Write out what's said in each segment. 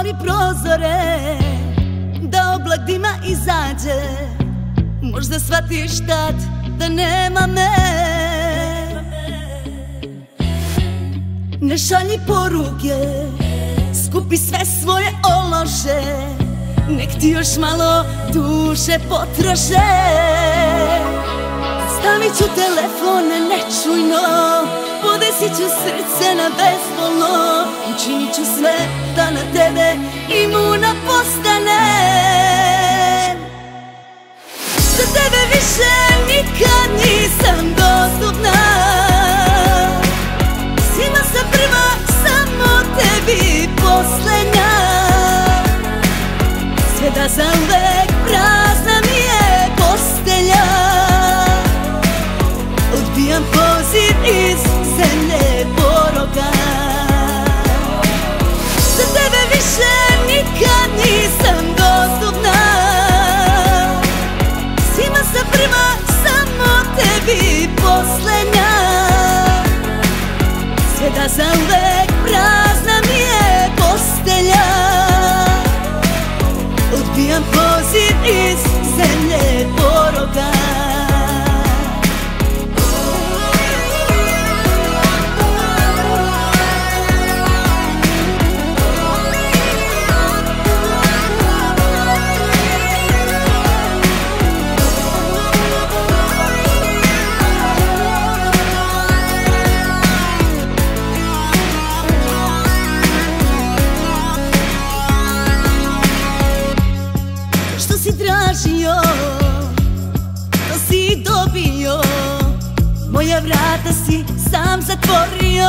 Otvori prozore, da oblak dima izađe. Možda shvatiš tad da nema me. Ne šalji poruke, skupi sve svoje ološe, nek ti još malo duše potroše. Stavit ću telefon nečujno, podesit ću srce na bezbolno, učinit ću sve da na tebe imuna postanem. Za tebe više nikad nisam dostupna, svima sam prva, samo tebi poslednja. Sve da zauvek prazna mi je postelja, odbijam poziv iz zemlje poroka. Za tebe više nikad nisam dostupna, svima sam prva, samo tebi poslednja. Sve da zauvek prazna mi je postelja, odbijam poziv iz zemlje poroka. Tražio, to si dobio, moja vrata si sam zatvorio.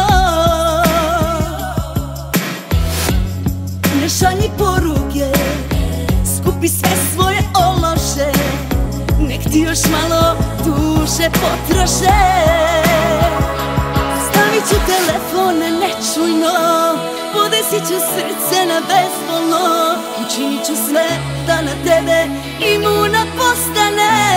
Ne šalji poruke, skupi sve svoje ološe, nek ti još malo duše potroše. Stavit ću telefon nečujno, podesit ću srce na bezbolno, učinit ću sve da na tebe imuna postane.